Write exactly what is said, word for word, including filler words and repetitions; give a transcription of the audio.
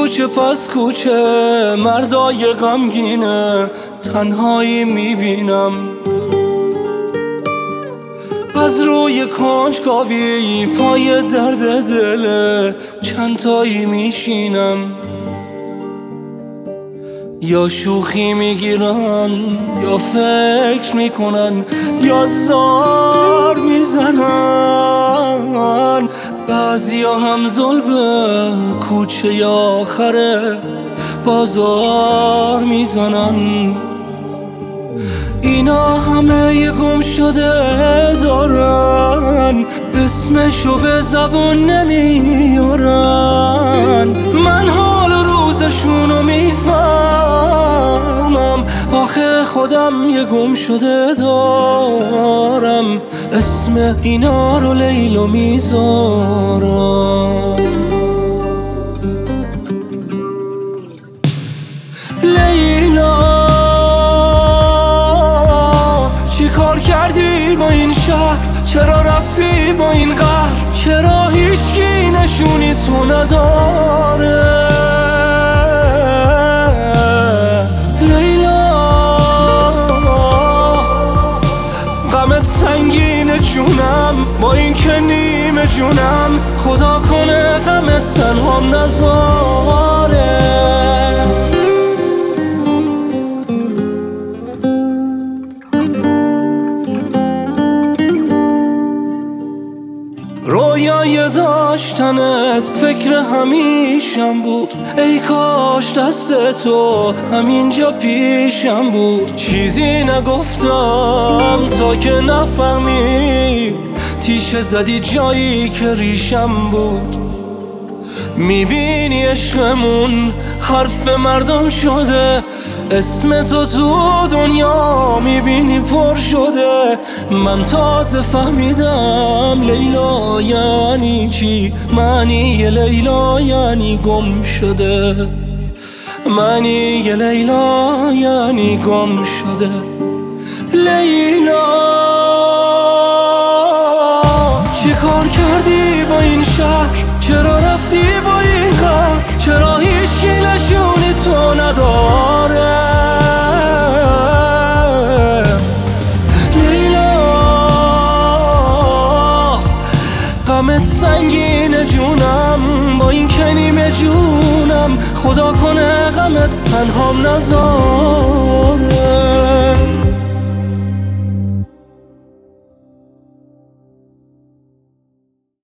کوچه پس کوچه مردای غمگینه تنهایی میبینم، از روی کنجکاوی پای درد دل چند تایی میشینم. یا شوخی میگیرن یا فکر میکنن یا زار میزنن، بعضیا هم ظلم کوچه یا آخر بازار میزنن. اینا همه یه گم شده دارن، اسمشو به زبون نمیارن. من حال روزشونو میفهمم، آخه خودم یه گم شده دارم، اسم اینا رو لیلا میذارم. لیلا چی کار کردی با این شهر؟ چرا رفتی با این قهر؟ چرا هیچکی نشونی تو نداره؟ لیلا غمت سنگینه جونم، با این که نیمه جونم، خدا کنه غمت تنهام نذاره. رویای داشتنت فکر همیشم بود، ای کاش دست تو همینجا پیشم بود. چیزی نگفتم تا که نفهمی، تیشه زدی جایی که ریشم بود. میبینی عشقمون حرف مردم شده، اسم تو تو دنیا میبینی پر شده. من تازه فهمیدم لیلا یعنی چی، معنی لیلا یعنی گم شده، معنی لیلا یعنی گم شده. لیلا چی کار کردی با این شهر؟ چرا رفتی با این قهر؟ چرا هیچکی نشونی تو نداره؟ لیلا غمت سنگینه جونم، با این که نیمه جونم، خدا کنه غمت تنهام نذاره.